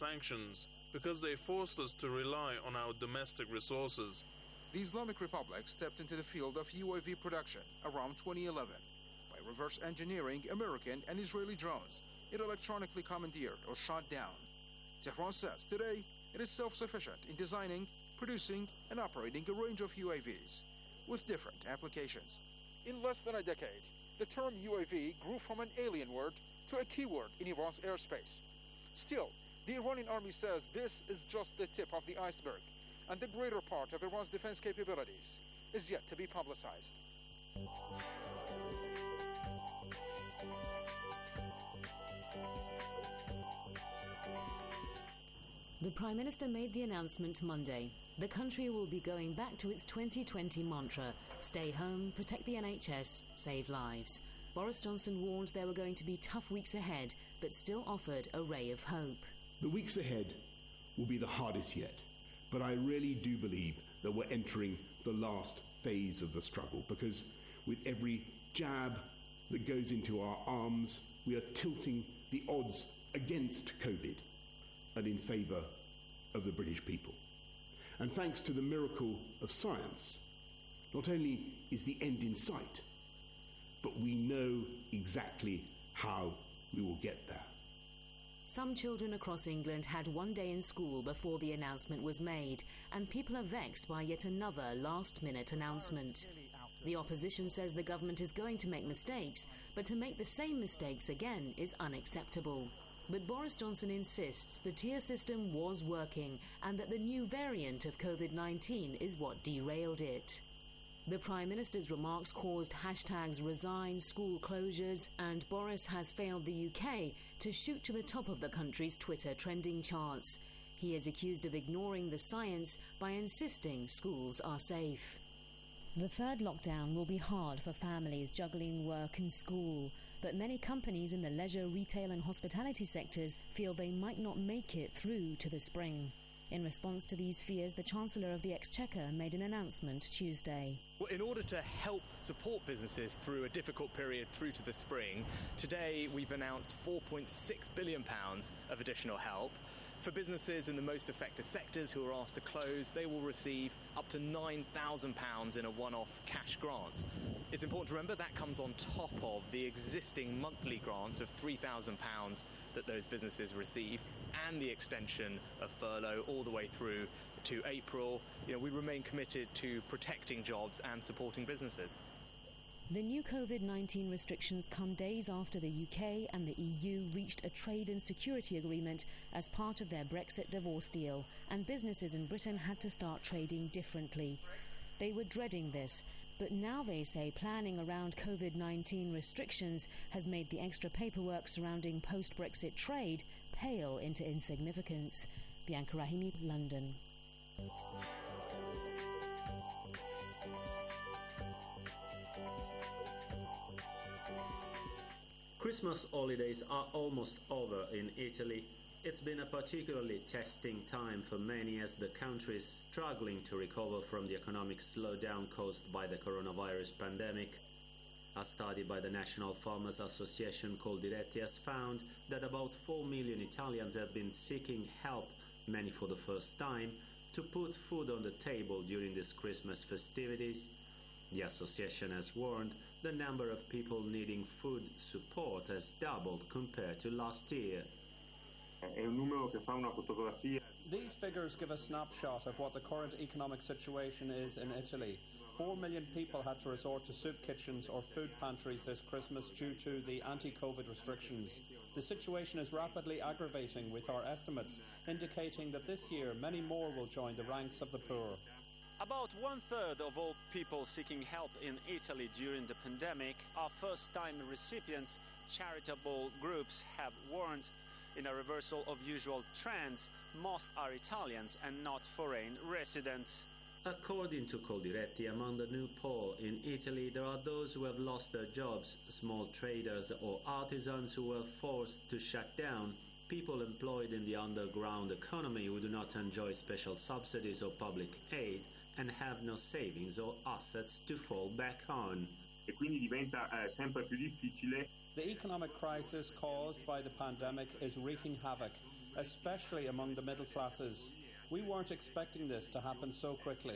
sanctions because they forced us to rely on our domestic resources. The Islamic Republic stepped into the field of UAV production around 2011 by reverse engineering American and Israeli drones it electronically commandeered or shot down. Tehran says today it is self-sufficient in designing, producing, and operating a range of UAVs with different applications. In less than a decade, the term UAV grew from an alien word to a keyword in Iran's airspace. Still, the Iranian army says this is just the tip of the iceberg, and the greater part of Iran's defense capabilities is yet to be publicized. The Prime Minister made the announcement Monday. The country will be going back to its 2020 mantra: stay home, protect the NHS, save lives. Boris Johnson warned there were going to be tough weeks ahead, but still offered a ray of hope. The weeks ahead will be the hardest yet, but I really do believe that we're entering the last phase of the struggle, because with every jab that goes into our arms, we are tilting the odds against COVID and in favour of the British people. And thanks to the miracle of science, not only is the end in sight, but we know exactly how we will get there. Some children across England had one day in school before the announcement was made, and people are vexed by yet another last-minute announcement. The opposition says the government is going to make mistakes, but to make the same mistakes again is unacceptable. But Boris Johnson insists the tier system was working and that the new variant of COVID-19 is what derailed it. The Prime Minister's remarks caused hashtags resign, school closures, and Boris has failed the UK to shoot to the top of the country's Twitter trending charts. He is accused of ignoring the science by insisting schools are safe. The third lockdown will be hard for families juggling work and school, but many companies in the leisure, retail and hospitality sectors feel they might not make it through to the spring. In response to these fears, the Chancellor of the Exchequer made an announcement Tuesday. Well, in order to help support businesses through a difficult period through to the spring, today we've announced £4.6 billion of additional help. For businesses in the most affected sectors who are asked to close, they will receive up to £9,000 in a one-off cash grant. It's important to remember that comes on top of the existing monthly grants of £3,000 that those businesses receive, and the extension of furlough all the way through to April. We remain committed to protecting jobs and supporting businesses. The new COVID-19 restrictions come days after the UK and the EU reached a trade and security agreement as part of their Brexit divorce deal, and businesses in Britain had to start trading differently. They were dreading this, but now they say planning around COVID-19 restrictions has made the extra paperwork surrounding post-Brexit trade pale into insignificance. Bianca Rahimi, London. Christmas holidays are almost over in Italy. It's been a particularly testing time for many as the country is struggling to recover from the economic slowdown caused by the coronavirus pandemic. A study by the National Farmers Association Coldiretti has found that about 4 million Italians have been seeking help, many for the first time, to put food on the table during these Christmas festivities. The association has warned the number of people needing food support has doubled compared to last year. These figures give a snapshot of what the current economic situation is in Italy. 4 million people had to resort to soup kitchens or food pantries this Christmas due to the anti-COVID restrictions. The situation is rapidly aggravating, with our estimates indicating that this year many more will join the ranks of the poor. About 1/3 of all people seeking help in Italy during the pandemic are first-time recipients. Charitable groups have warned in a reversal of usual trends, most are Italians and not foreign residents. According to Coldiretti, among the new poor in Italy, there are those who have lost their jobs, small traders or artisans who were forced to shut down, people employed in the underground economy who do not enjoy special subsidies or public aid and have no savings or assets to fall back on. E quindi diventa sempre più difficile. The economic crisis caused by the pandemic is wreaking havoc. especially among the middle classes. We weren't expecting this to happen so quickly.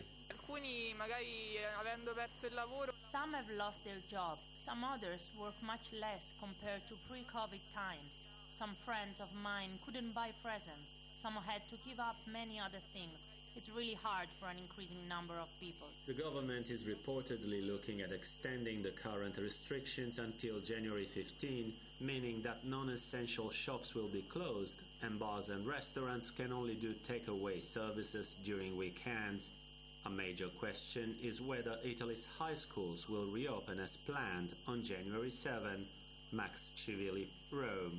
Some have lost their job, some others work much less compared to pre-COVID times. Some friends of mine couldn't buy presents, some had to give up many other things. It's really hard for an increasing number of people. The government is reportedly looking at extending the current restrictions until January 15, meaning that non-essential shops will be closed and bars and restaurants can only do takeaway services during weekends. A major question is whether Italy's high schools will reopen as planned on January 7. Max Civilli, Rome.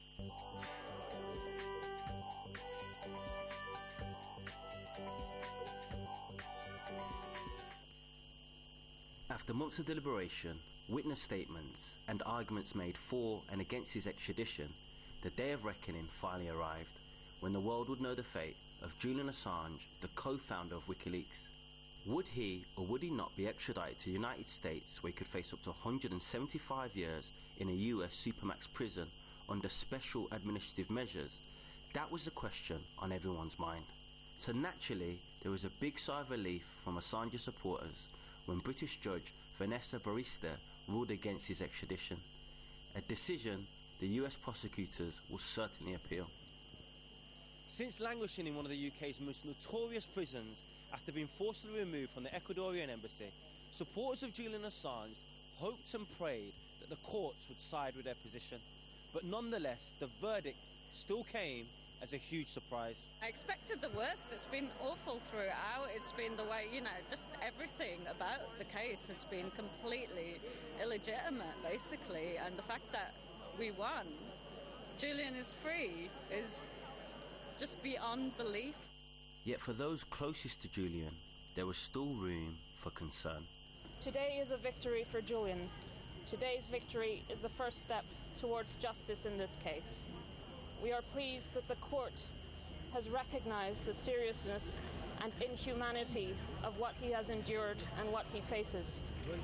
After months of deliberation, witness statements and arguments made for and against his extradition, the day of reckoning finally arrived, when the world would know the fate of Julian Assange, the co-founder of WikiLeaks. Would he or would he not be extradited to the United States, where he could face up to 175 years in a US supermax prison under special administrative measures? That was the question on everyone's mind. So naturally, there was a big sigh of relief from Assange supporters when British judge Vanessa Barrister ruled against his extradition, a decision the US prosecutors will certainly appeal. Since languishing in one of the UK's most notorious prisons after being forcibly removed from the Ecuadorian embassy, supporters of Julian Assange hoped and prayed that the courts would side with their position. But nonetheless, the verdict still came as a huge surprise. I expected the worst. It's been awful throughout. It's been the way, just everything about the case has been completely illegitimate, basically. And the fact that we won, Julian is free, is just beyond belief. Yet for those closest to Julian, there was still room for concern. Today is a victory for Julian. Today's victory is the first step towards justice in this case. We are pleased that the court has recognized the seriousness and inhumanity of what he has endured and what he faces.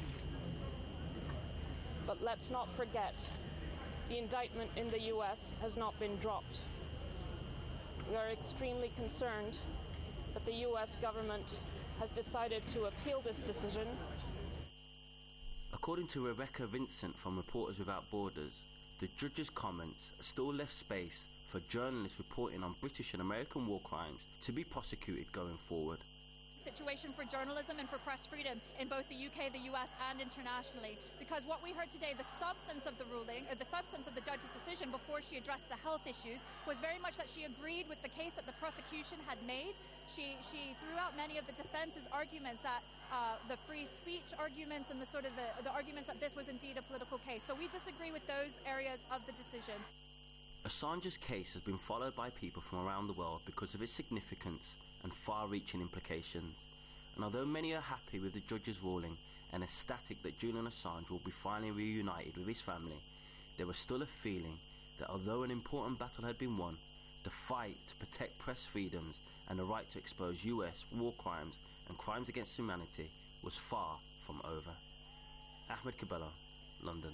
But let's not forget, the indictment in the US has not been dropped. We are extremely concerned that the US government has decided to appeal this decision. According to Rebecca Vincent from Reporters Without Borders, the judge's comments still left space for journalists reporting on British and American war crimes to be prosecuted going forward. Situation for journalism and for press freedom in both the UK, the US and internationally, because what we heard today, the substance of the ruling, the substance of the judge's decision before she addressed the health issues was very much that she agreed with the case that the prosecution had made. She threw out many of the defense's arguments, that the free speech arguments and the arguments that this was indeed a political case. So we disagree with those areas of the decision. Assange's case has been followed by people from around the world because of its significance and far-reaching implications. And although many are happy with the judge's ruling and ecstatic that Julian Assange will be finally reunited with his family, there was still a feeling that although an important battle had been won, the fight to protect press freedoms and the right to expose US war crimes and crimes against humanity was far from over. Ahmed Cabello, London.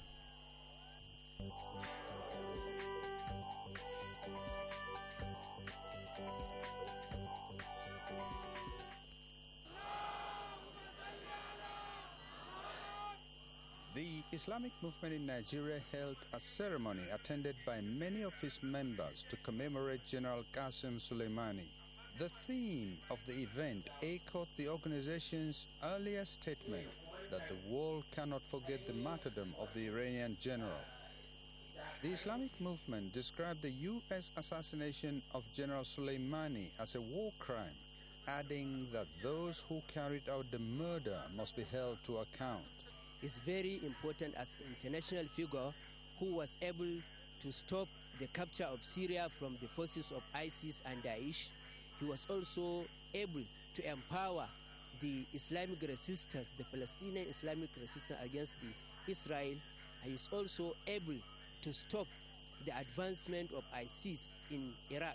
The Islamic movement in Nigeria held a ceremony attended by many of its members to commemorate General Qasem Soleimani. The theme of the event echoed the organization's earlier statement that the world cannot forget the martyrdom of the Iranian general. The Islamic movement described the U.S. assassination of General Soleimani as a war crime, adding that those who carried out the murder must be held to account. Is very important as an international figure who was able to stop the capture of Syria from the forces of ISIS and Daesh. He was also able to empower the Islamic resistance, the Palestinian Islamic resistance against the Israel. He is also able to stop the advancement of ISIS in Iraq.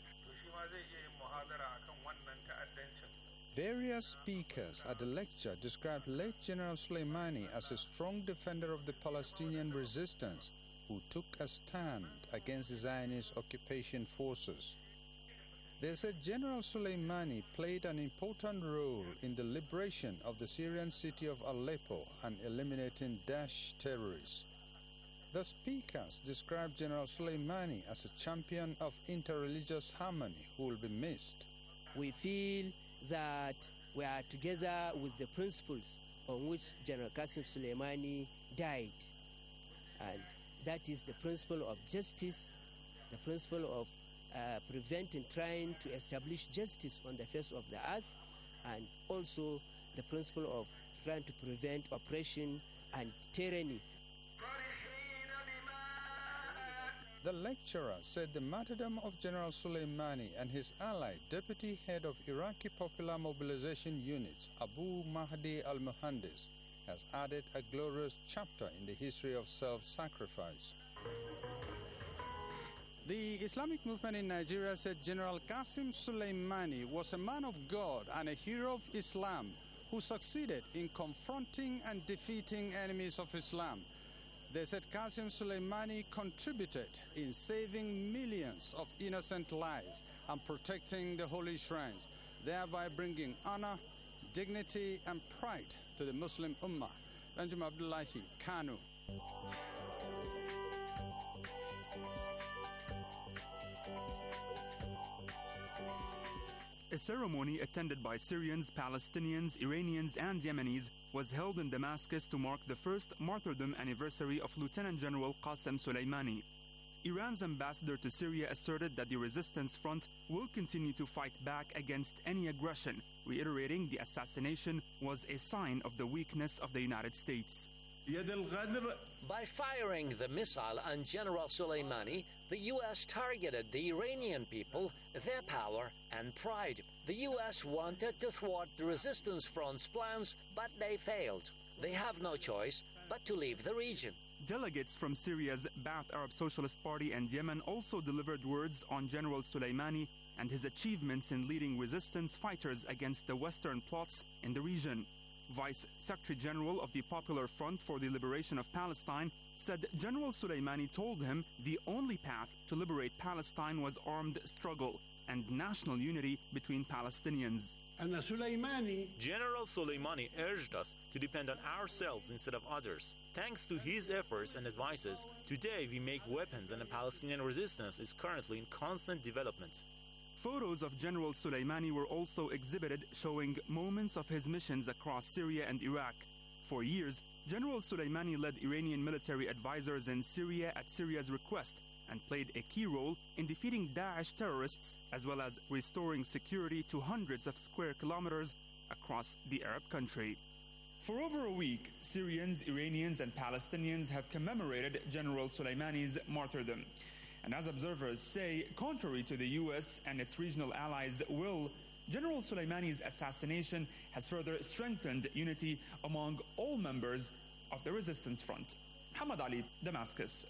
Various speakers at the lecture described late General Soleimani as a strong defender of the Palestinian resistance who took a stand against the Zionist occupation forces. They said General Soleimani played an important role in the liberation of the Syrian city of Aleppo and eliminating Daesh terrorists. The speakers described General Soleimani as a champion of interreligious harmony who will be missed. We feel that we are together with the principles on which General Qasem Soleimani died. And that is the principle of justice, the principle of preventing, trying to establish justice on the face of the earth, and also the principle of trying to prevent oppression and tyranny. The lecturer said the martyrdom of General Soleimani and his ally, Deputy Head of Iraqi Popular Mobilization Units, Abu Mahdi al-Muhandis, has added a glorious chapter in the history of self-sacrifice. The Islamic movement in Nigeria said General Qasem Soleimani was a man of God and a hero of Islam who succeeded in confronting and defeating enemies of Islam. They said Qasem Soleimani contributed in saving millions of innocent lives and protecting the holy shrines, thereby bringing honor, dignity, and pride to the Muslim Ummah. Ranjum Abdullahi, Kanu. A ceremony attended by Syrians, Palestinians, Iranians, and Yemenis was held in Damascus to mark the first martyrdom anniversary of Lieutenant General Qasem Soleimani. Iran's ambassador to Syria asserted that the resistance front will continue to fight back against any aggression, reiterating the assassination was a sign of the weakness of the United States. By firing the missile on General Soleimani, the U.S. targeted the Iranian people, their power and pride. The U.S. wanted to thwart the resistance front's plans, but they failed. They have no choice but to leave the region. Delegates from Syria's Ba'ath Arab Socialist Party and Yemen also delivered words on General Soleimani and his achievements in leading resistance fighters against the Western plots in the region. Vice Secretary General of the Popular Front for the Liberation of Palestine said General Soleimani told him the only path to liberate Palestine was armed struggle and national unity between Palestinians. General Soleimani urged us to depend on ourselves instead of others. Thanks to his efforts and advices, today we make weapons and the Palestinian resistance is currently in constant development. Photos of General Soleimani were also exhibited showing moments of his missions across Syria and Iraq. For years, General Soleimani led Iranian military advisors in Syria at Syria's request and played a key role in defeating Daesh terrorists as well as restoring security to hundreds of square kilometers across the Arab country. For over a week, Syrians, Iranians, and Palestinians have commemorated General Soleimani's martyrdom. And as observers say, contrary to the U.S. and its regional allies' will, General Soleimani's assassination has further strengthened unity among all members of the resistance front. Hamad Ali, Damascus.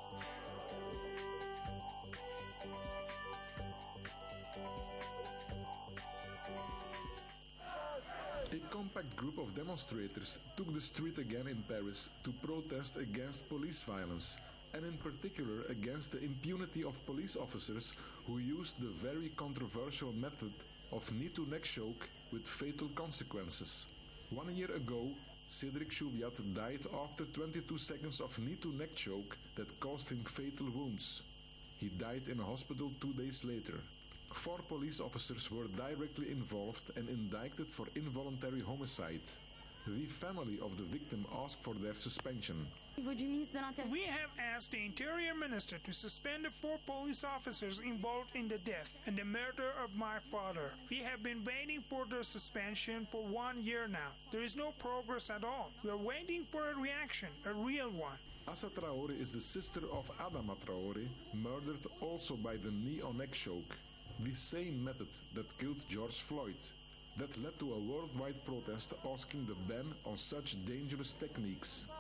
A compact group of demonstrators took the street again in Paris to protest against police violence, and in particular against the impunity of police officers who used the very controversial method of knee-to-neck choke with fatal consequences. 1 year ago, Cédric Chouviat died after 22 seconds of knee-to-neck choke that caused him fatal wounds. He died in a hospital 2 days later. 4 police officers were directly involved and indicted for involuntary homicide. The family of the victim asked for their suspension. We have asked the Interior Minister to suspend the 4 police officers involved in the death and the murder of my father. We have been waiting for their suspension for 1 year now. There is no progress at all. We are waiting for a reaction, a real one. Assa Traoré is the sister of Adama Traoré, murdered also by the knee-on-neck choke, the same method that killed George Floyd. That led to a worldwide protest asking the ban on such dangerous techniques.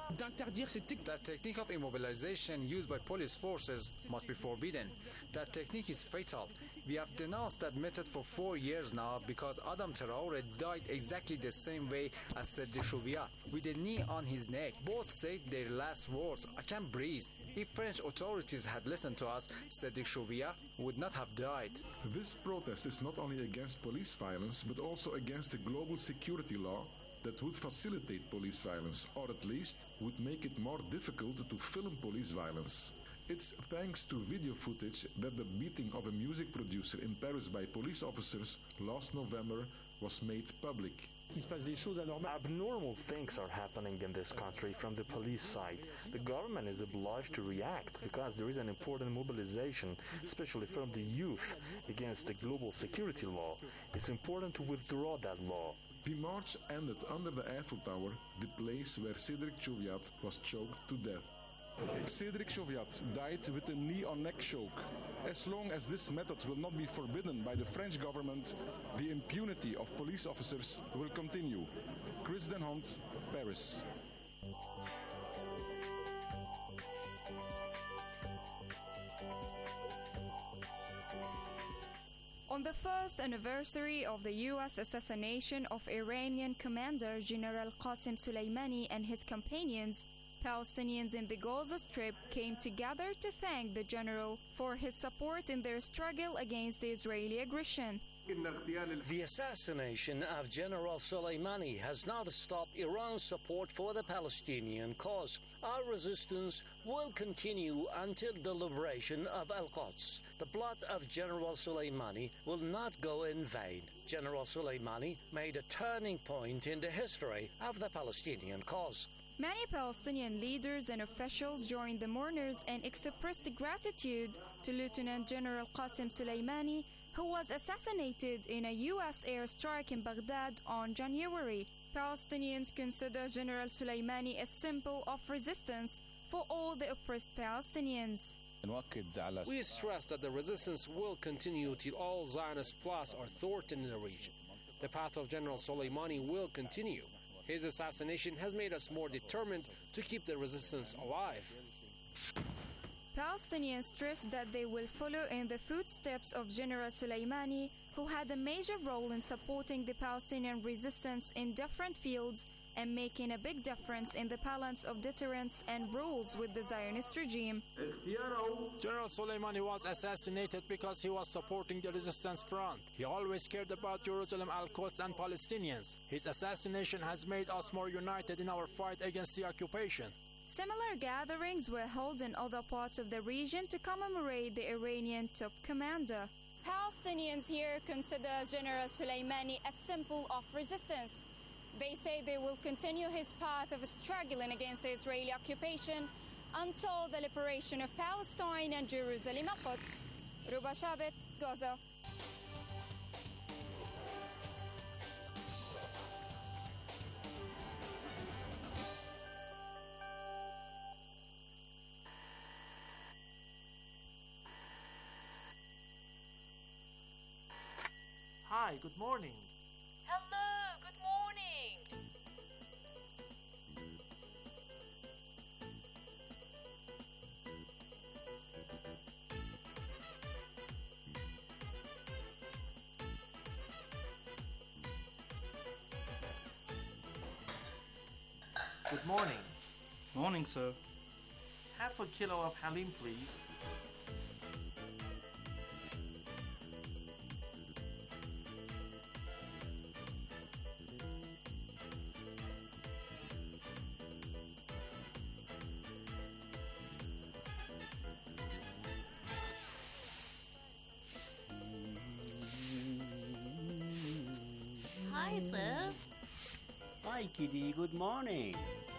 That technique of immobilization used by police forces must be forbidden. That technique is fatal. We have denounced that method for 4 years now because Adam Traore died exactly the same way as Cedric Chouviat, with a knee on his neck. Both said their last words, "I can't breathe." If French authorities had listened to us, Cedric Chouviat would not have died. This protest is not only against police violence, but also against the global security law that would facilitate police violence, or at least would make it more difficult to film police violence. It's thanks to video footage that the beating of a music producer in Paris by police officers last November was made public. Abnormal things are happening in this country from the police side. The government is obliged to react because there is an important mobilization, especially from the youth, against the global security law. It's important to withdraw that law. The march ended under the Eiffel Tower, the place where Cedric Chouviat was choked to death. Cedric Chouviat died with a knee-on-neck choke. As long as this method will not be forbidden by the French government, the impunity of police officers will continue. Chris Den Hond, Paris. On the first anniversary of the U.S. assassination of Iranian commander General Qasem Soleimani and his companions, Palestinians in the Gaza Strip came together to thank the general for his support in their struggle against the Israeli aggression. The assassination of General Soleimani has not stopped Iran's support for the Palestinian cause. Our resistance will continue until the liberation of Al-Quds. The blood of General Soleimani will not go in vain. General Soleimani made a turning point in the history of the Palestinian cause. Many Palestinian leaders and officials joined the mourners and expressed gratitude to Lieutenant General Qasem Soleimani, who was assassinated in a U.S. airstrike in Baghdad on January. Palestinians consider General Soleimani a symbol of resistance for all the oppressed Palestinians. We stress that the resistance will continue till all Zionist plots are thwarted in the region. The path of General Soleimani will continue. His assassination has made us more determined to keep the resistance alive. Palestinians stressed that they will follow in the footsteps of General Soleimani, who had a major role in supporting the Palestinian resistance in different fields and making a big difference in the balance of deterrence and rules with the Zionist regime. General Soleimani was assassinated because he was supporting the resistance front. He always cared about Jerusalem, Al-Quds, and Palestinians. His assassination has made us more united in our fight against the occupation. Similar gatherings were held in other parts of the region to commemorate the Iranian top commander. Palestinians here consider General Soleimani a symbol of resistance. They say they will continue his path of struggling against the Israeli occupation until the liberation of Palestine and Jerusalem Al-Quds. Ruba Shabit, Gaza. Hi, good morning. Hello, good morning. Good morning. Morning, sir. Half a kilo of halim, please. Hi, sir. Hi, Kitty. Good morning.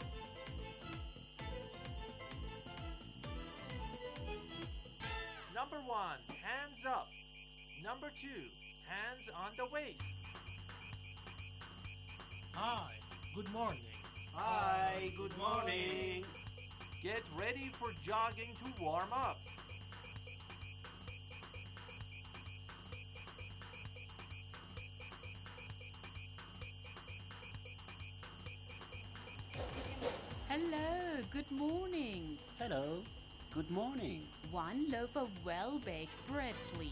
Number 1, hands up. Number 2, hands on the waist. Hi, good morning. Hi, good morning. Get ready for jogging to warm up. Hello, good morning. Hello, good morning. One loaf of well-baked bread, please.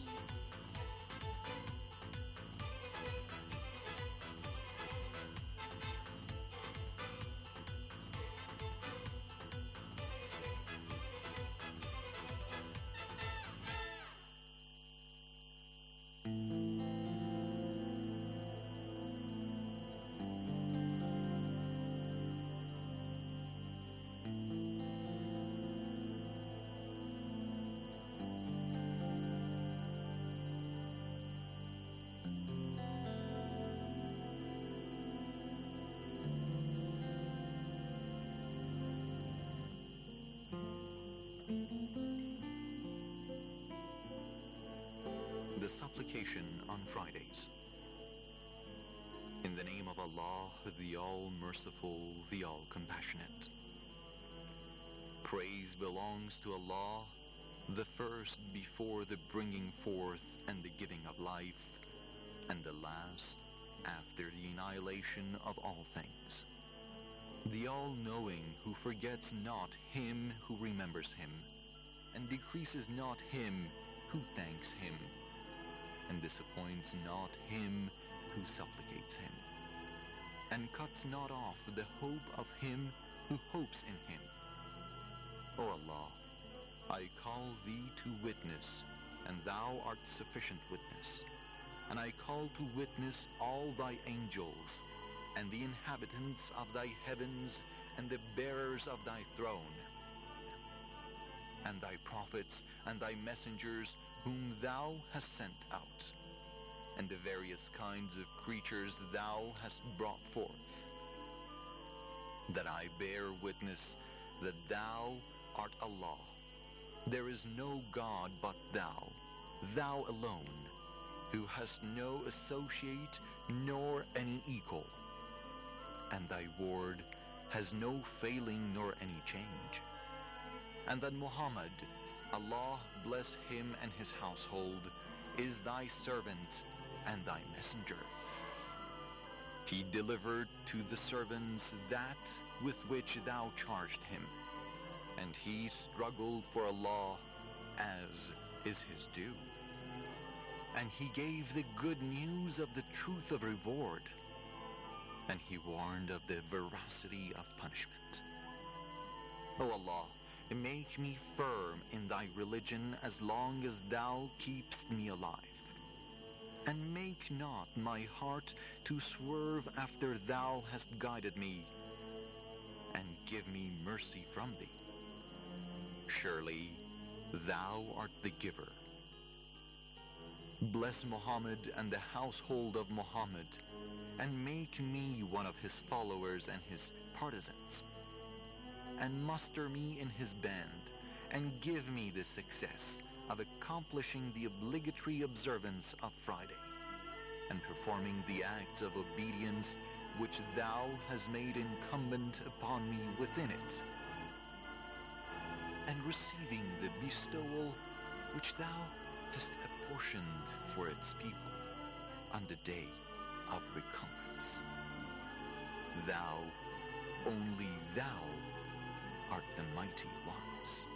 The supplication on Fridays. In the name of Allah, the All-Merciful, the All-Compassionate. Praise belongs to Allah, the first before the bringing forth and the giving of life, and the last after the annihilation of all things. The All-Knowing, who forgets not him who remembers him, and decreases not him who thanks him, and disappoints not him who supplicates him, and cuts not off the hope of him who hopes in him. O Allah, I call thee to witness, and thou art sufficient witness, and I call to witness all thy angels, and the inhabitants of thy heavens, and the bearers of thy throne, and thy prophets, and thy messengers, whom thou hast sent out, and the various kinds of creatures thou hast brought forth, that I bear witness that thou art Allah. There is no God but thou, thou alone, who hast no associate nor any equal, and thy word has no failing nor any change, and that Muhammad, Allah bless him and his household, is thy servant and thy messenger. He delivered to the servants that with which thou charged him, and he struggled for Allah as is his due. And he gave the good news of the truth of reward, and he warned of the veracity of punishment. O Allah, make me firm in thy religion as long as thou keepst me alive, and make not my heart to swerve after thou hast guided me, and give me mercy from thee. Surely thou art the giver. Bless Muhammad and the household of Muhammad, and make me one of his followers and his partisans, and muster me in his band, and give me the success of accomplishing the obligatory observance of Friday, and performing the acts of obedience which thou hast made incumbent upon me within it, and receiving the bestowal which thou hast apportioned for its people on the day of recompense. Thou, only thou, art the mighty ones.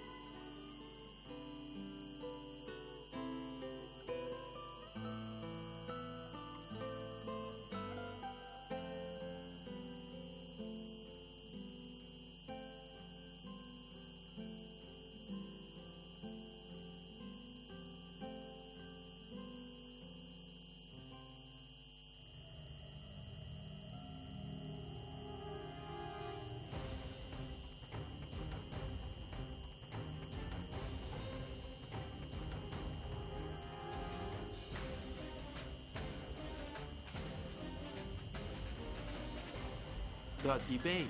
The debate.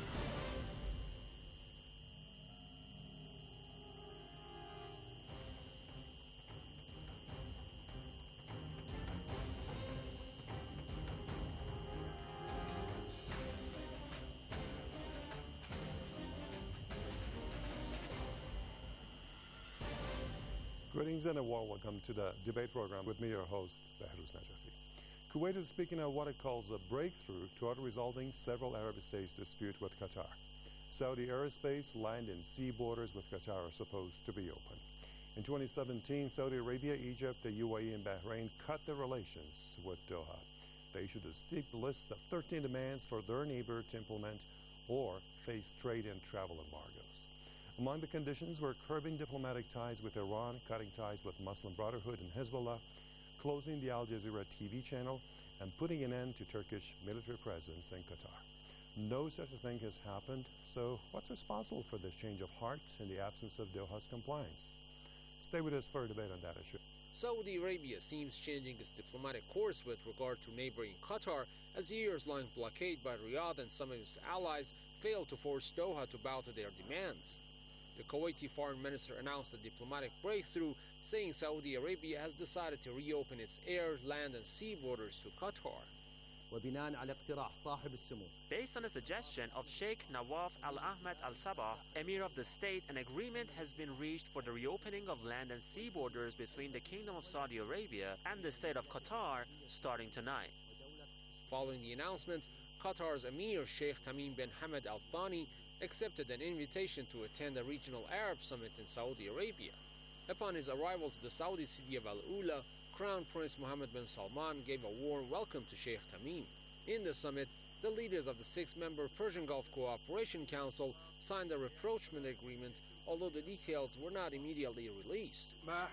Greetings and a warm welcome to the debate program with me, your host, Behruz Najafi. Kuwait is speaking of what it calls a breakthrough toward resolving several Arab states' dispute with Qatar. Saudi airspace, land, and sea borders with Qatar are supposed to be open. In 2017, Saudi Arabia, Egypt, the UAE, and Bahrain cut their relations with Doha. They issued a steep list of 13 demands for their neighbor to implement or face trade and travel embargoes. Among the conditions were curbing diplomatic ties with Iran, cutting ties with Muslim Brotherhood and Hezbollah, closing the Al Jazeera TV channel, and putting an end to Turkish military presence in Qatar. No such a thing has happened, so what's responsible for this change of heart in the absence of Doha's compliance? Stay with us for a debate on that issue. Saudi Arabia seems changing its diplomatic course with regard to neighboring Qatar as the years-long blockade by Riyadh and some of its allies failed to force Doha to bow to their demands. The Kuwaiti foreign minister announced a diplomatic breakthrough, saying Saudi Arabia has decided to reopen its air, land and sea borders to Qatar. Based on a suggestion of Sheikh Nawaf Al Ahmed Al Sabah, Emir of the state, an agreement has been reached for the reopening of land and sea borders between the Kingdom of Saudi Arabia and the state of Qatar starting tonight. Following the announcement, Qatar's Emir Sheikh Tamim bin Hamad Al Thani accepted an invitation to attend a regional Arab summit in Saudi Arabia. Upon his arrival to the Saudi city of Al Ula, Crown Prince Mohammed bin Salman gave a warm welcome to Sheikh Tamim. In the summit, the leaders of the six-member Persian Gulf Cooperation Council signed a rapprochement agreement, although the details were not immediately released.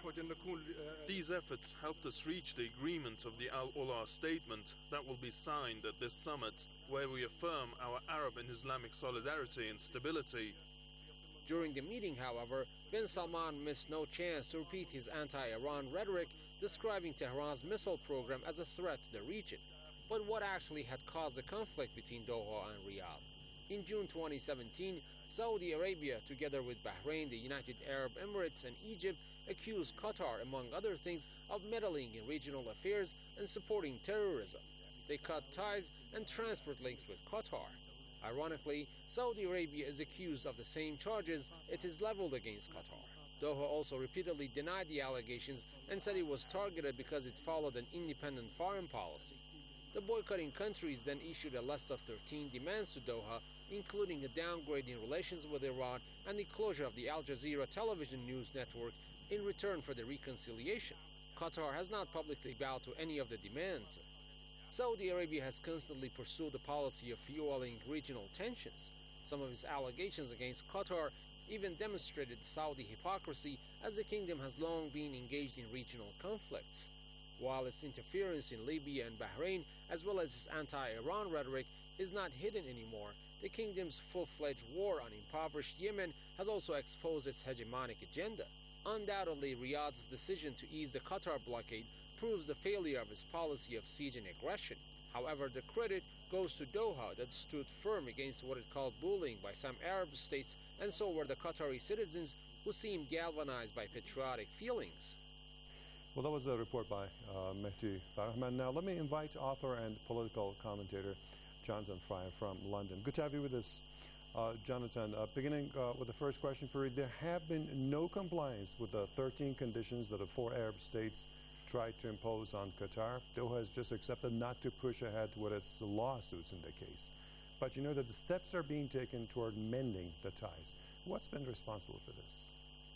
These efforts helped us reach the agreement of the Al-Ula statement that will be signed at this summit, where we affirm our Arab and Islamic solidarity and stability. During the meeting, however, bin Salman missed no chance to repeat his anti-Iran rhetoric, describing Tehran's missile program as a threat to the region. But what actually had caused the conflict between Doha and Riyadh? In June 2017, Saudi Arabia, together with Bahrain, the United Arab Emirates, and Egypt, accused Qatar, among other things, of meddling in regional affairs and supporting terrorism. They cut ties and transport links with Qatar. Ironically, Saudi Arabia is accused of the same charges it is leveled against Qatar. Doha also repeatedly denied the allegations and said it was targeted because it followed an independent foreign policy. The boycotting countries then issued a list of 13 demands to Doha, including a downgrade in relations with Iran and the closure of the Al Jazeera television news network in return for the reconciliation. Qatar has not publicly bowed to any of the demands. Saudi Arabia has constantly pursued a policy of fueling regional tensions. Some of its allegations against Qatar even demonstrated Saudi hypocrisy, as the kingdom has long been engaged in regional conflicts. While its interference in Libya and Bahrain, as well as its anti-Iran rhetoric, is not hidden anymore, the kingdom's full-fledged war on impoverished Yemen has also exposed its hegemonic agenda. Undoubtedly, Riyadh's decision to ease the Qatar blockade proves the failure of its policy of siege and aggression. However, the credit goes to Doha, that stood firm against what it called bullying by some Arab states, and so were the Qatari citizens, who seemed galvanized by patriotic feelings. Well, that was a report by Mehdi Farahman. Now, let me invite author and political commentator Jonathan Fryer from London. Good to have you with us, Jonathan. Beginning with the first question for you. There have been no compliance with the 13 conditions that the 4 Arab states tried to impose on Qatar. Doha has just accepted not to push ahead with its lawsuits in the case. But you know that the steps are being taken toward mending the ties. What's been responsible for this?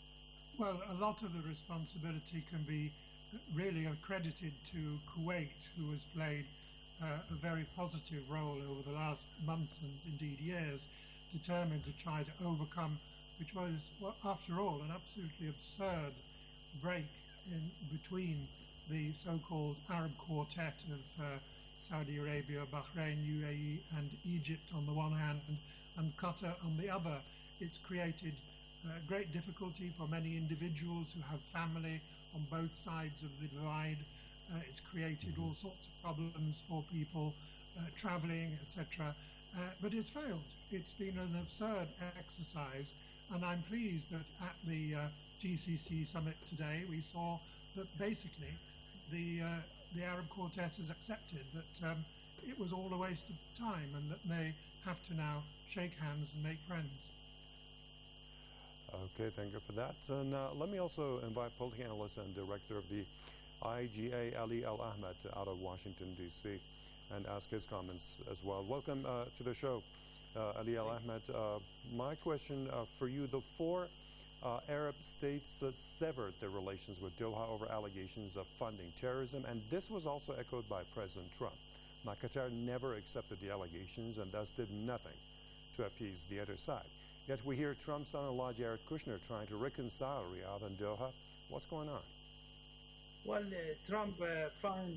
Well, a lot of the responsibility can be really accredited to Kuwait, who has played a very positive role over the last months and indeed years, determined to try to overcome, which was, well, after all, an absolutely absurd break in between the so-called Arab Quartet of Saudi Arabia, Bahrain, UAE and Egypt on the one hand and Qatar on the other. It's created great difficulty for many individuals who have family on both sides of the divide. It's created all sorts of problems for people traveling, etc. But it's failed. It's been an absurd exercise, and I'm pleased that at the GCC summit today we saw that basically the Arab Quartet has accepted that it was all a waste of time and that they have to now shake hands and make friends. Okay, thank you for that. And let me also invite political analyst and director of the IGA, Ali Al Ahmed, out of Washington, D.C., and ask his comments as well. Welcome to the show, Ali Al Ahmed, my question for you, the four Arab states severed their relations with Doha over allegations of funding terrorism, and this was also echoed by President Trump. Now, Qatar never accepted the allegations and thus did nothing to appease the other side. Yet we hear Trump's son-in-law Jared Kushner trying to reconcile Riyadh and Doha. What's going on? Well, Trump found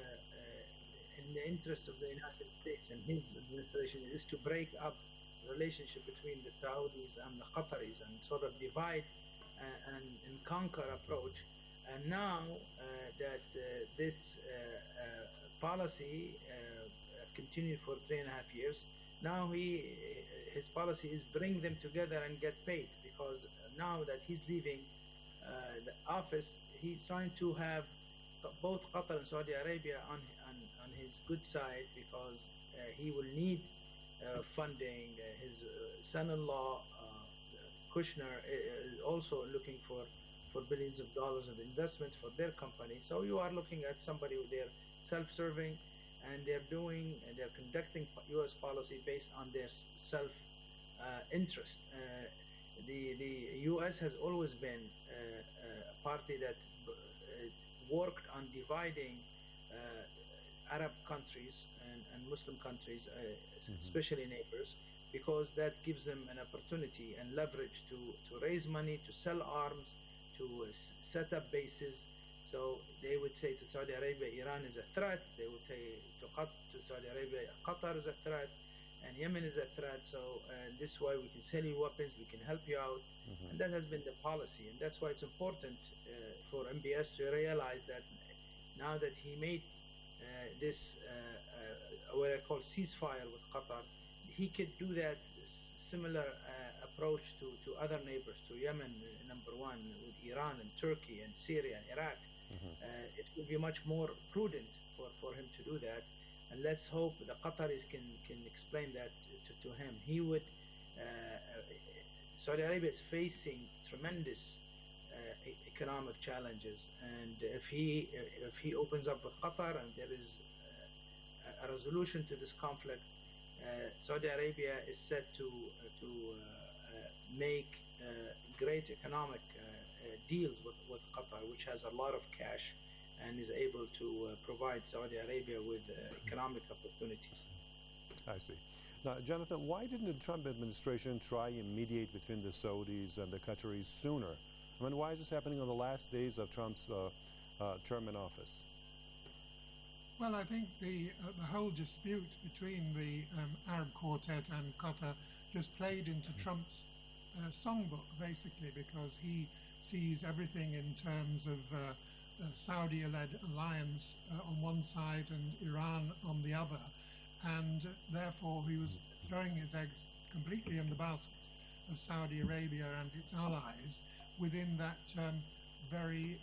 in the interest of the United States and his administration is to break up relationship between the Saudis and the Qataris and sort of divide and conquer approach. And now that this policy continued for 3.5 years, now his policy is bring them together and get paid, because now that he's leaving the office, he's trying to have both Qatar and Saudi Arabia on his good side, because he will need funding. His son-in-law Kushner is also looking for billions of dollars of investments for their company. So you are looking at somebody who they're self-serving, and they're conducting U.S. policy based on their self-interest. The U.S. has always been a party that worked on dividing Arab countries and Muslim countries, especially neighbors, because that gives them an opportunity and leverage to raise money, to sell arms, to set up bases. So they would say to Saudi Arabia, Iran is a threat. They would say to Saudi Arabia, Qatar is a threat, and Yemen is a threat. So this way we can sell you weapons, we can help you out. And that has been the policy. And that's why it's important for MBS to realize that now that he made this what I call ceasefire with Qatar, he could do that similar approach to other neighbors, to Yemen, number one, with Iran and Turkey and Syria and Iraq. It will be much more prudent for him to do that. And let's hope the Qataris can explain that to him. He would, Saudi Arabia is facing tremendous economic challenges, and if he opens up with Qatar and there is a resolution to this conflict, Saudi Arabia is set to make great economic deals with Qatar, which has a lot of cash and is able to provide Saudi Arabia with economic opportunities. I see. Now, Jonathan, why didn't the Trump administration try and mediate between the Saudis and the Qataris sooner? I mean, why is this happening on the last days of Trump's term in office? Well, I think the whole dispute between the Arab Quartet and Qatar just played into Trump's songbook, basically, because he sees everything in terms of Saudi-led alliance on one side and Iran on the other, and therefore he was throwing his eggs completely in the basket of Saudi Arabia and its allies within that very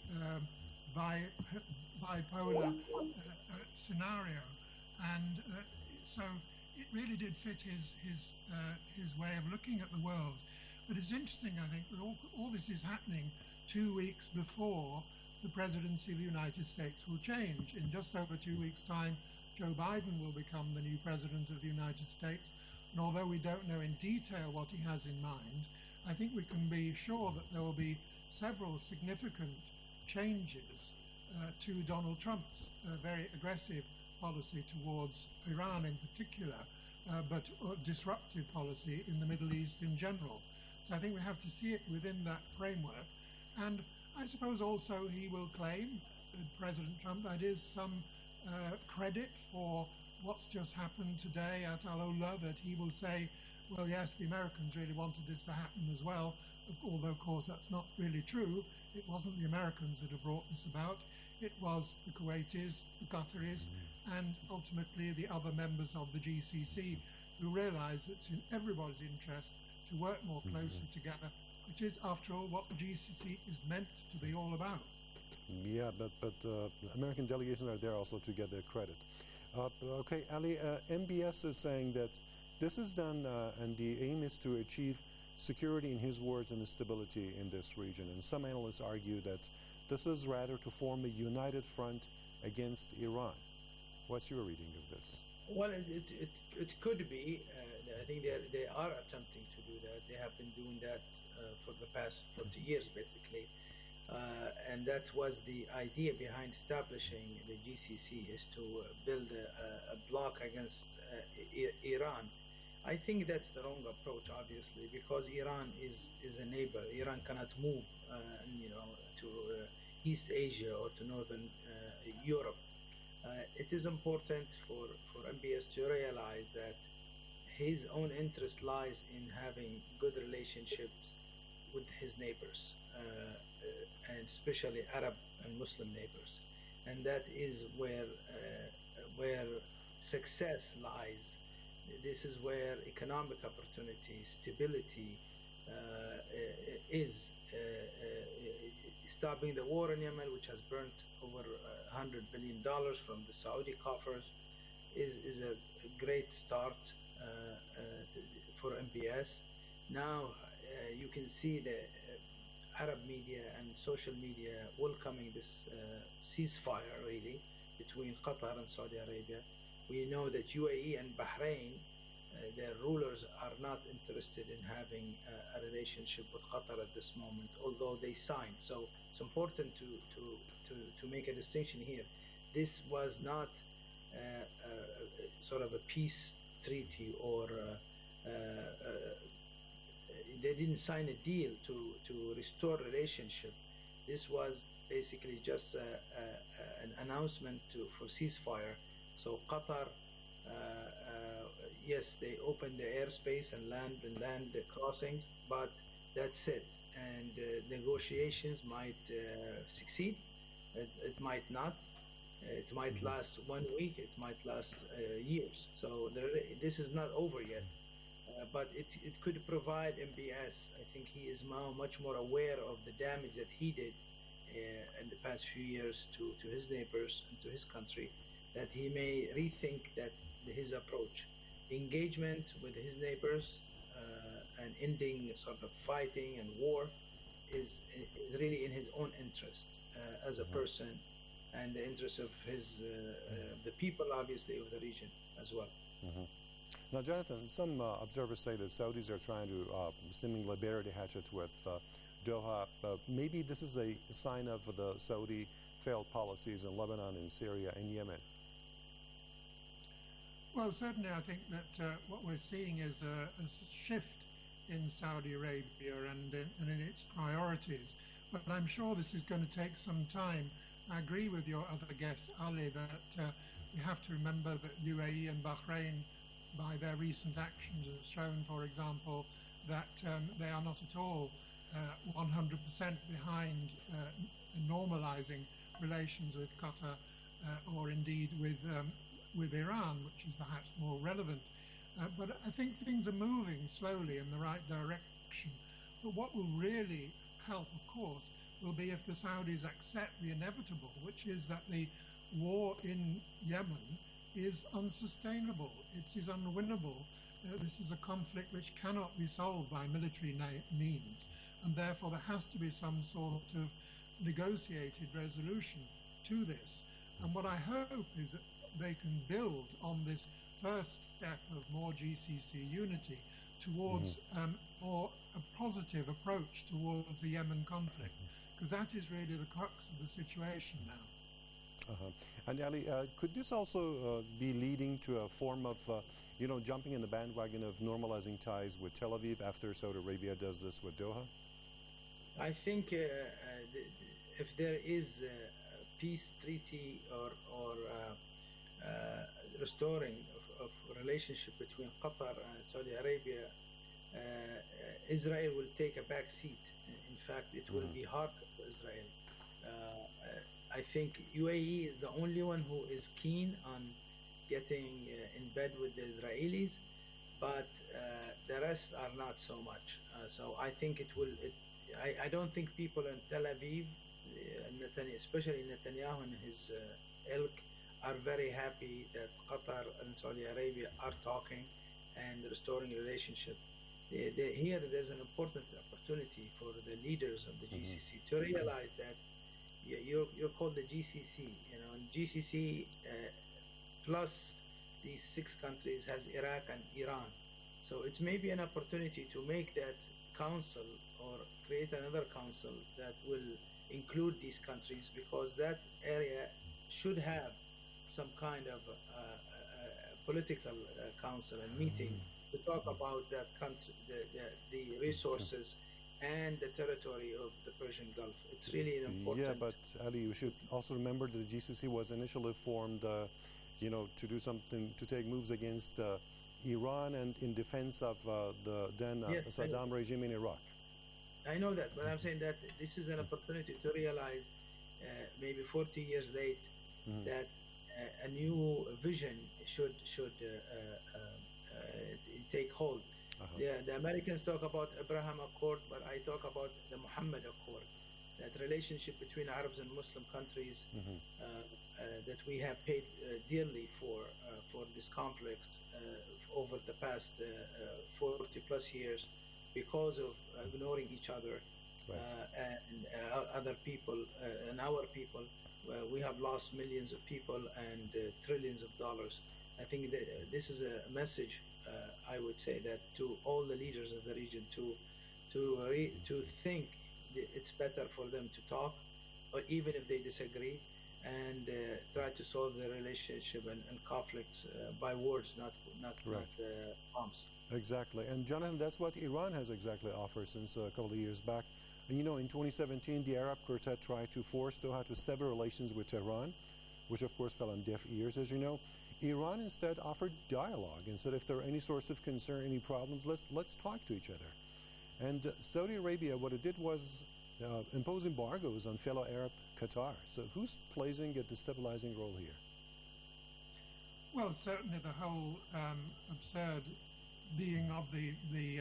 bipolar scenario, and so it really did fit his way of looking at the world. But it's interesting, I think, that all this is happening 2 weeks before the presidency of the United States will change. In just over 2 weeks' time, Joe Biden will become the new president of the United States. And although we don't know in detail what he has in mind, I think we can be sure that there will be several significant changes to Donald Trump's very aggressive policy towards Iran in particular, but disruptive policy in the Middle East in general. So I think we have to see it within that framework. And I suppose also he will claim, President Trump, that is some credit for what's just happened today at Al-Ola, that he will say, well, yes, the Americans really wanted this to happen as well, although, of course, that's not really true. It wasn't the Americans that have brought this about. It was the Kuwaitis, the Qataris, and ultimately the other members of the GCC who realized it's in everybody's interest to work more closely together, which is, after all, what the GCC is meant to be all about. Yeah, but American delegations are there also to get their credit. Okay, Ali, MBS is saying that this is done and the aim is to achieve security, in his words, and stability in this region. And some analysts argue that this is rather to form a united front against Iran. What's your reading of this? Well, it could be. I think they are attempting to do that. They have been doing that for the past 40 years, basically. And that was the idea behind establishing the GCC, is to build a bloc against Iran. I think that's the wrong approach, obviously, because Iran is a neighbor. Iran cannot move, to East Asia or to Northern Europe. It is important for MBS to realize that his own interest lies in having good relationships with his neighbors, and especially Arab and Muslim neighbors, and that is where success lies. This is where economic opportunity, stability is. Stopping the war in Yemen, which has burnt over $100 billion from the Saudi coffers, is a great start for MBS. Now you can see the Arab media and social media welcoming this ceasefire, really, between Qatar and Saudi Arabia. We know that UAE and Bahrain, their rulers are not interested in having a relationship with Qatar at this moment, although they signed. So it's important to make a distinction here. This was not sort of a peace treaty, or they didn't sign a deal to restore relationship. This was basically just an announcement for ceasefire. So Qatar, yes, they opened the airspace and land the crossings, but that's it. And negotiations might succeed. It might not. It might last 1 week. It might last years. So this is not over yet. But it could provide MBS. I think he is now much more aware of the damage that he did in the past few years to his neighbors and to his country, that he may rethink his approach. Engagement with his neighbors and ending sort of fighting and war is really in his own interest as a person, and the interest of the people, obviously, of the region as well. Now, Jonathan, some observers say that Saudis are trying to seemingly bury the hatchet with Doha. Maybe this is a sign of the Saudi failed policies in Lebanon and Syria and Yemen. Well, certainly I think that what we're seeing is a shift in Saudi Arabia and in its priorities. But I'm sure this is going to take some time. I agree with your other guest, Ali, that we have to remember that UAE and Bahrain, by their recent actions, have shown, for example, that they are not at all 100% behind normalizing relations with Qatar or indeed with Iran, which is perhaps more relevant. But I think things are moving slowly in the right direction. But what will really help, of course, will be if the Saudis accept the inevitable, which is that the war in Yemen is unsustainable. It is unwinnable. This is a conflict which cannot be solved by military means, and therefore there has to be some sort of negotiated resolution to this. And what I hope is that they can build on this first step of more GCC unity towards more a positive approach towards the Yemen conflict, because that is really the crux of the situation now. And Ali, could this also be leading to a form of, jumping in the bandwagon of normalizing ties with Tel Aviv after Saudi Arabia does this with Doha? I think if there is a peace treaty or restoring of relationship between Qatar and Saudi Arabia, Israel will take a back seat. In fact, it will be hard for Israel. I think UAE is the only one who is keen on getting in bed with the Israelis, but the rest are not so much. So I think I don't think people in Tel Aviv, especially Netanyahu and his ilk, are very happy that Qatar and Saudi Arabia are talking and restoring a relationship. Here, there's an important opportunity for the leaders of the GCC to realize that you're called the GCC, and GCC plus these 6 countries has Iraq and Iran. So it's maybe an opportunity to make that council or create another council that will include these countries, because that area should have some kind of political council and meeting to talk about that country, the resources and the territory of the Persian Gulf. It's really an important. Yeah, but Ali, you should also remember that the GCC was initially formed, to do something, to take moves against Iran and in defense of the then Yes, Saddam regime in Iraq. I know that, but I'm saying that this is an opportunity to realize, maybe 40 years late, that a new vision should take hold. The Americans talk about Abraham Accord, but I talk about the Muhammad Accord, that relationship between Arabs and Muslim countries that we have paid dearly for this conflict over the past 40 plus years because of ignoring each other and other people and our people. We have lost millions of people and trillions of dollars. I think that this is a message, I would say, that to all the leaders of the region to think it's better for them to talk, or even if they disagree, and try to solve the relationship and conflicts by words, not bombs. Exactly. And Jonathan, that's what Iran has exactly offered since a couple of years back. And in 2017, the Arab Quartet tried to force Doha to sever relations with Tehran, which of course fell on deaf ears, as you know. Iran instead offered dialogue and said if there are any sorts of concern, any problems, let's talk to each other. And Saudi Arabia, what it did was impose embargoes on fellow Arab Qatar. So who's playing a destabilizing role here? Well, certainly the whole absurd being of the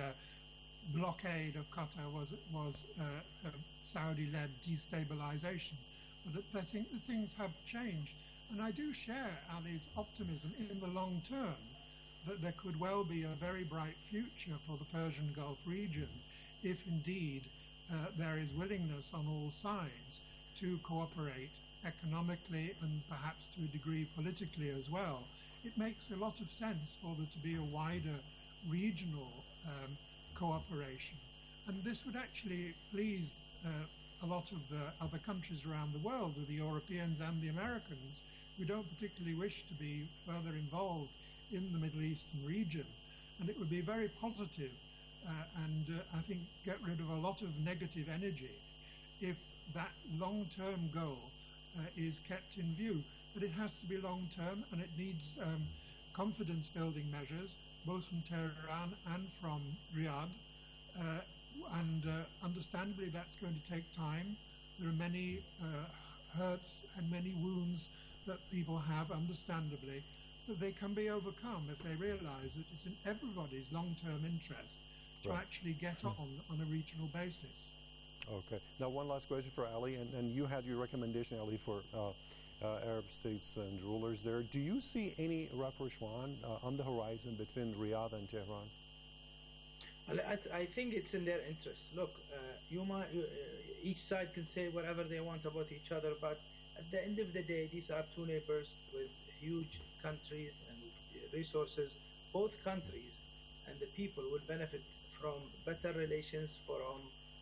blockade of Qatar was Saudi-led destabilization. But I think the things have changed. And I do share Ali's optimism in the long term that there could well be a very bright future for the Persian Gulf region if indeed there is willingness on all sides to cooperate economically and perhaps to a degree politically as well. It makes a lot of sense for there to be a wider regional cooperation. And this would actually please a lot of the other countries around the world, with the Europeans and the Americans, who don't particularly wish to be further involved in the Middle Eastern region. And it would be very positive and I think get rid of a lot of negative energy if that long-term goal is kept in view. But it has to be long-term, and it needs confidence-building measures, both from Tehran and from Riyadh. And understandably, that's going to take time. There are many hurts and many wounds that people have, understandably, but they can be overcome if they realize that it's in everybody's long-term interest to actually get on a regional basis. Okay. Now, one last question for Ali, and you had your recommendation, Ali, for Arab states and rulers there. Do you see any rapprochement on the horizon between Riyadh and Tehran? I think it's in their interest. Look, each side can say whatever they want about each other, but at the end of the day, these are two neighbors with huge countries and resources. Both countries and the people will benefit from better relations, from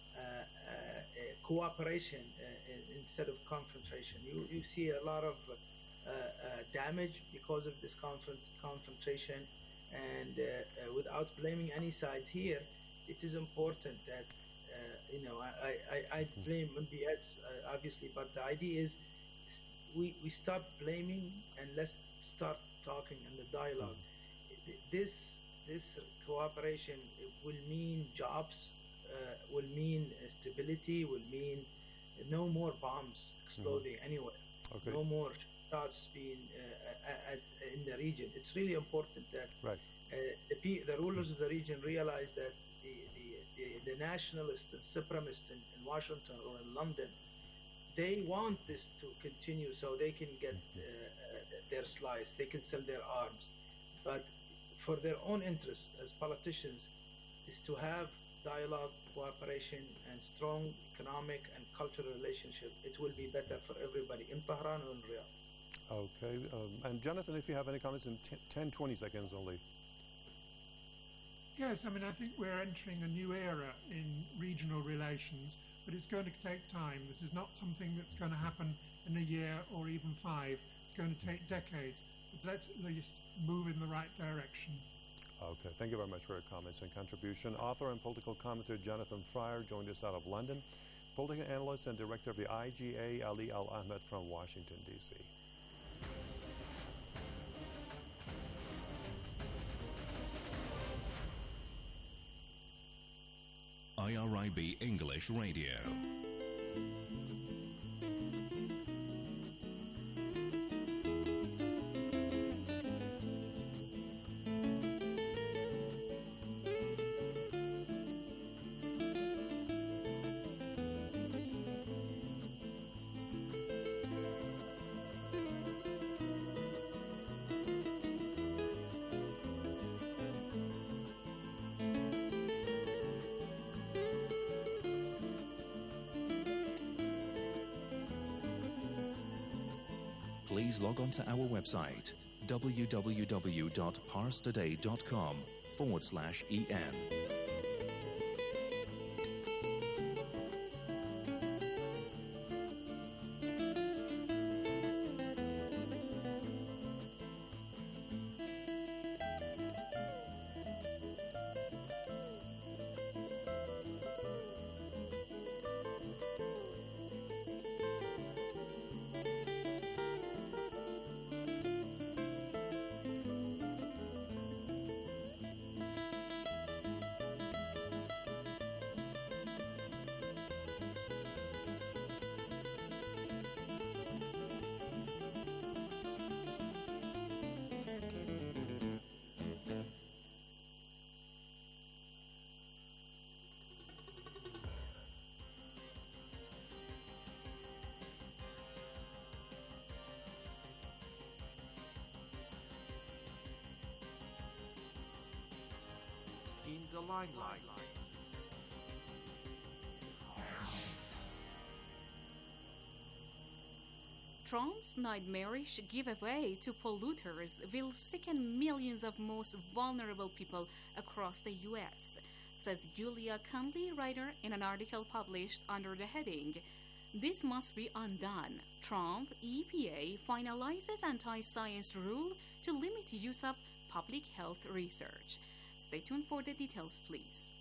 cooperation instead of confrontation. You see a lot of damage because of this confrontation. And without blaming any sides here, it is important that, I blame MBS, obviously, but the idea is we stop blaming and let's start talking and the dialogue. This cooperation will mean jobs, will mean stability, will mean no more bombs exploding anywhere, no more shots being in the region. It's really important that the rulers of the region realize that the nationalists and supremacists in Washington or in London, they want this to continue so they can get their slice, they can sell their arms. But for their own interest as politicians is to have dialogue, cooperation, and strong economic and cultural relationship. It will be better for everybody in Tehran or in Riyadh. Okay. And Jonathan, if you have any comments in 10, 20 seconds only. Yes, I mean, I think we're entering a new era in regional relations, but it's going to take time. This is not something that's going to happen in a year or even 5. It's going to take decades. But let's at least move in the right direction. Okay, thank you very much for your comments and contribution. Author and political commentator Jonathan Fryer joined us out of London. Political analyst and director of the IGA, Ali Al-Ahmed from Washington, D.C. IRIB English Radio. Please log on to our website www.parstoday.com/en. In the limelight. Trump's nightmarish giveaway to polluters will sicken millions of most vulnerable people across the U.S., says Julia Conley, writer, in an article published under the heading, "This must be undone. Trump EPA finalizes anti-science rule to limit use of public health research." Stay tuned for the details, please.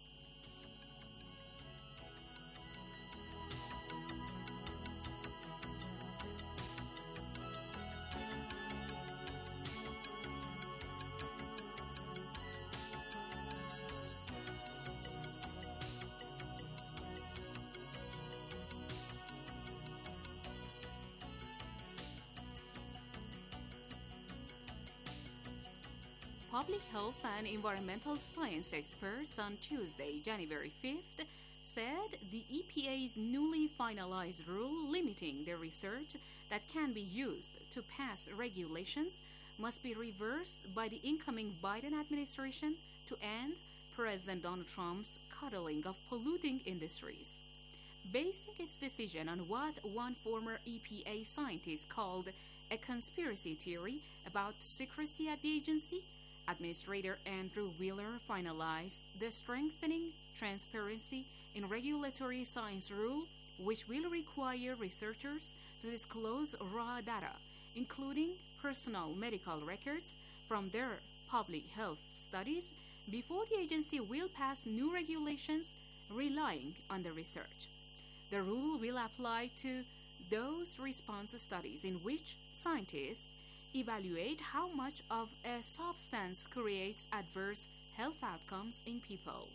Public health and environmental science experts on Tuesday, January 5th, said the EPA's newly finalized rule limiting the research that can be used to pass regulations must be reversed by the incoming Biden administration to end President Donald Trump's coddling of polluting industries. Basing its decision on what one former EPA scientist called a conspiracy theory about secrecy at the agency, Administrator Andrew Wheeler finalized the Strengthening Transparency in Regulatory Science rule, which will require researchers to disclose raw data, including personal medical records from their public health studies, before the agency will pass new regulations relying on the research. The rule will apply to those response studies in which scientists evaluate how much of a substance creates adverse health outcomes in people.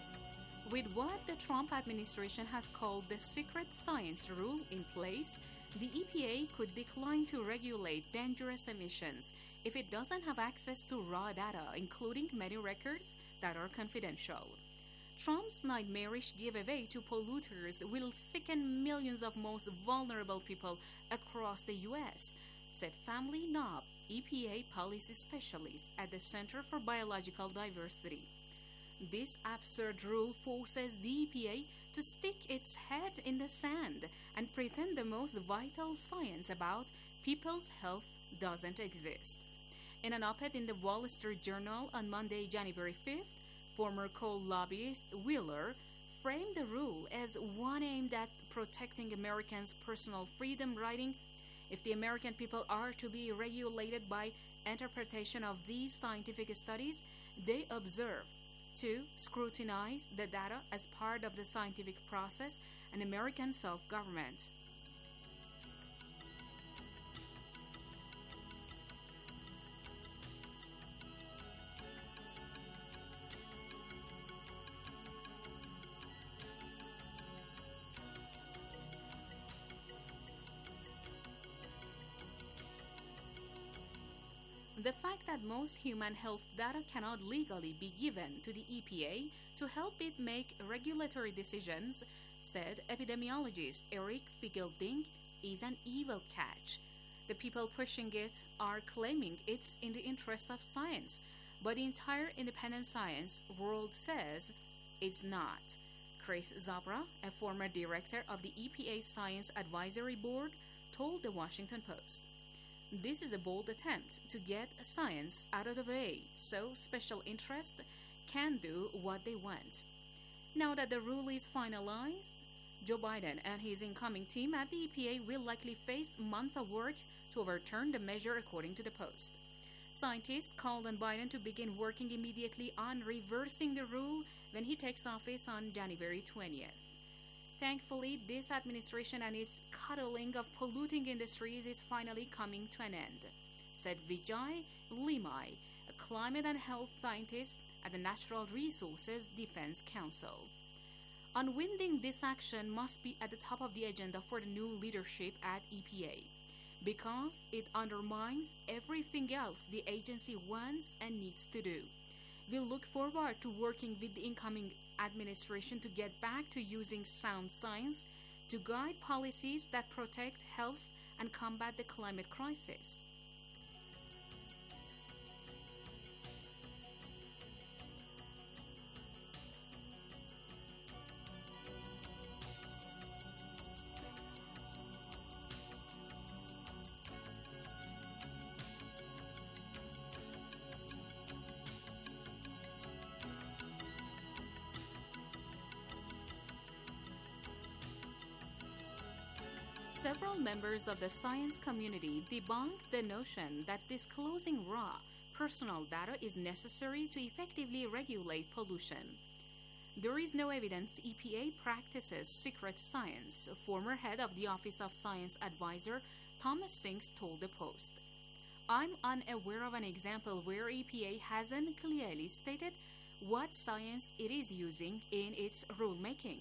With what the Trump administration has called the secret science rule in place, The EPA could decline to regulate dangerous emissions if it doesn't have access to raw data, including many records that are confidential. Trump's nightmarish giveaway to polluters will sicken millions of most vulnerable people across the U.S., said Family Knob, EPA policy specialist at the Center for Biological Diversity. This absurd rule forces the EPA to stick its head in the sand and pretend the most vital science about people's health doesn't exist. In an op-ed in the Wall Street Journal on Monday, January 5th, former coal lobbyist Wheeler framed the rule as one aimed at protecting Americans' personal freedom, writing, "If the American people are to be regulated by interpretation of these scientific studies, they observe to scrutinize the data as part of the scientific process and American self-government." The fact that most human health data cannot legally be given to the EPA to help it make regulatory decisions, said epidemiologist Eric Fiegelding, is an evil catch. The people pushing it are claiming it's in the interest of science, but the entire independent science world says it's not. Chris Zabra, a former director of the EPA Science Advisory Board, told the Washington Post, "This is a bold attempt to get science out of the way so special interests can do what they want." Now that the rule is finalized, Joe Biden and his incoming team at the EPA will likely face months of work to overturn the measure, according to the Post. Scientists called on Biden to begin working immediately on reversing the rule when he takes office on January 20th. Thankfully, this administration and its coddling of polluting industries is finally coming to an end, said Vijay Limai, a climate and health scientist at the Natural Resources Defense Council. Unwinding this action must be at the top of the agenda for the new leadership at EPA, because it undermines everything else the agency wants and needs to do. We look forward to working with the incoming administration to get back to using sound science to guide policies that protect health and combat the climate crisis. Several members of the science community debunked the notion that disclosing raw, personal data is necessary to effectively regulate pollution. There is no evidence EPA practices secret science, former head of the Office of Science Advisor Thomas Sinks told the Post. "I'm unaware of an example where EPA hasn't clearly stated what science it is using in its rulemaking."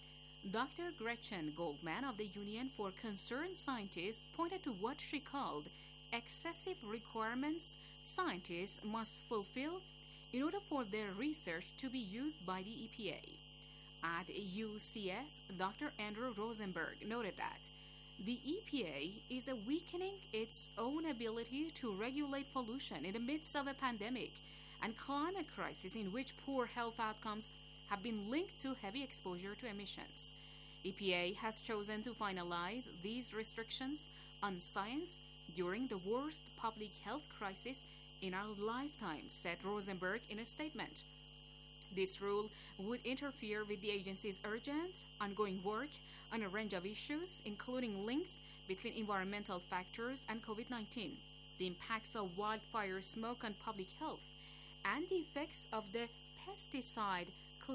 Dr. Gretchen Goldman of the Union for Concerned Scientists pointed to what she called excessive requirements scientists must fulfill in order for their research to be used by the EPA. At UCS, Dr. Andrew Rosenberg noted that the EPA is weakening its own ability to regulate pollution in the midst of a pandemic and climate crisis in which poor health outcomes have been linked to heavy exposure to emissions. EPA has chosen to finalize these restrictions on science during the worst public health crisis in our lifetime, said Rosenberg in a statement. This rule would interfere with the agency's urgent, ongoing work on a range of issues, including links between environmental factors and COVID-19, the impacts of wildfire smoke on public health, and the effects of the pesticide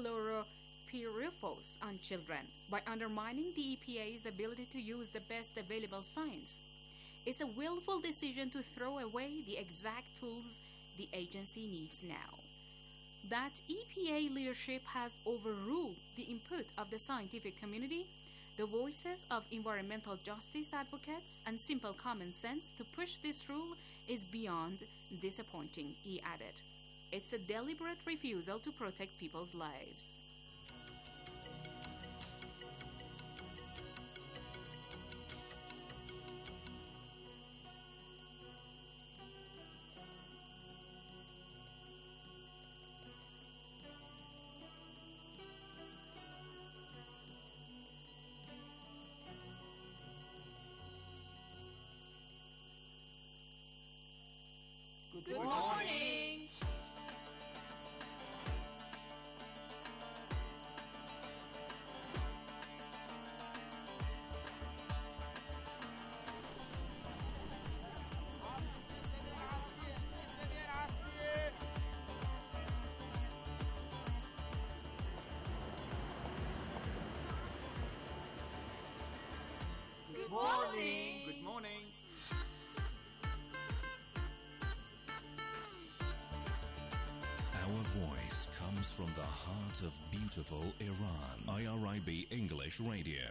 chlorpyrifos on children, by undermining the EPA's ability to use the best available science. It's a willful decision to throw away the exact tools the agency needs now. That EPA leadership has overruled the input of the scientific community, the voices of environmental justice advocates and simple common sense to push this rule is beyond disappointing, he added. It's a deliberate refusal to protect people's lives. Good morning. Good morning. Good morning. Our voice comes from the heart of beautiful Iran. IRIB English Radio.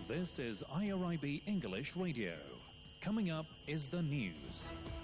This is IRIB English Radio. Coming up is the news.